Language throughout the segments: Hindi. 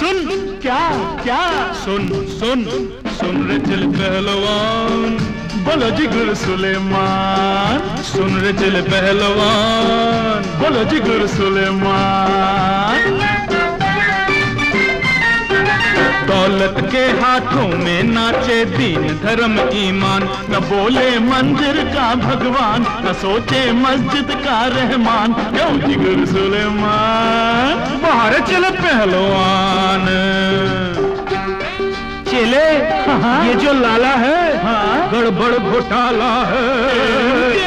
सुन क्या क्या सुन सुन सुन रे चल पहलवान, बोलो जिगर सुलेमान। सुन रे चल पहलवान, बोलो जिगर सुलेमान। दौलत के हाथों में नाचे दीन धर्म ईमान, न बोले मंदिर का भगवान, न सोचे मस्जिद का रहमान। क्यों जिगर सुलेमान, बाहर चले पहलवान। चले हाँ? ये जो लाला है हाँ? गड़बड़ घोटाला है।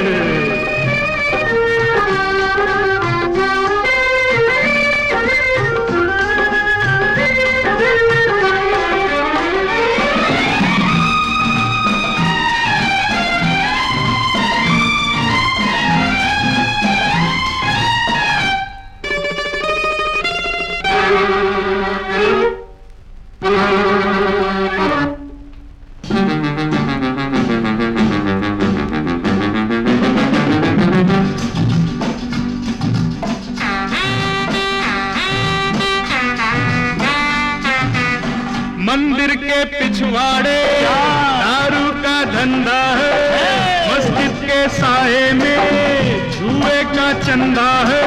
मंदिर के पिछवाड़े दारू का धंधा है, मस्जिद के साए में जुए का चंदा है।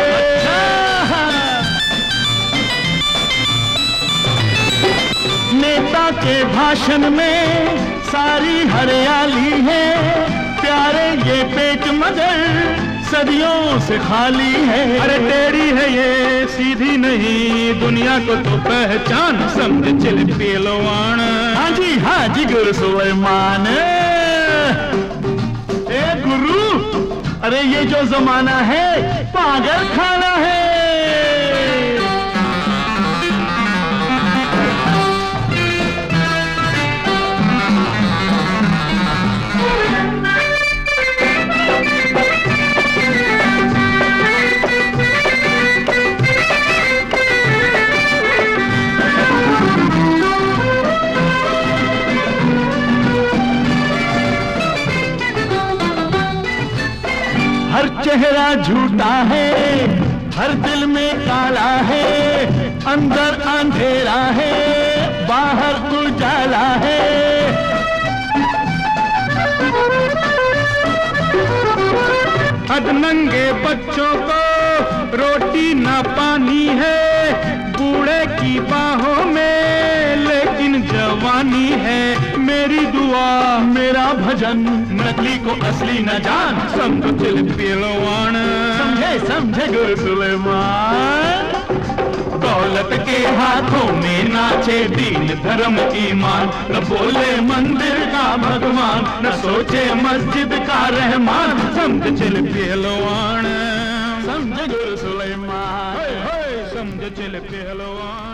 नेता के भाषण में सारी हरियाली है, प्यारे ये पेट मगर सदियों से खाली है। अरे टेढ़ी है ये सीधी नहीं, दुनिया को तो पहचान समझ चल पहलवान। हाँ जी हाँ जी गुरु सुलेमान। ए गुरु, अरे ये जो जमाना है पागल खाना है। हर चेहरा झूठा है, हर दिल में काला है, अंदर अंधेरा है, बाहर उजाला है। अधनंगे बच्चों को रोटी ना पानी है, बूढ़े की बाहों में लेकिन जवानी है। मेरी दुआ मेरा भजन, नकली को असली न जान, समझ चल पहलवान। समझे समझे गुरु सुलेमान। दौलत के हाथों में नाचे दीन धर्म ईमान, न बोले मंदिर का भगवान, न सोचे मस्जिद का रहमान। समझ चल पहलवान, समझे गुरु सुलेमान। समझ चल पहलवान।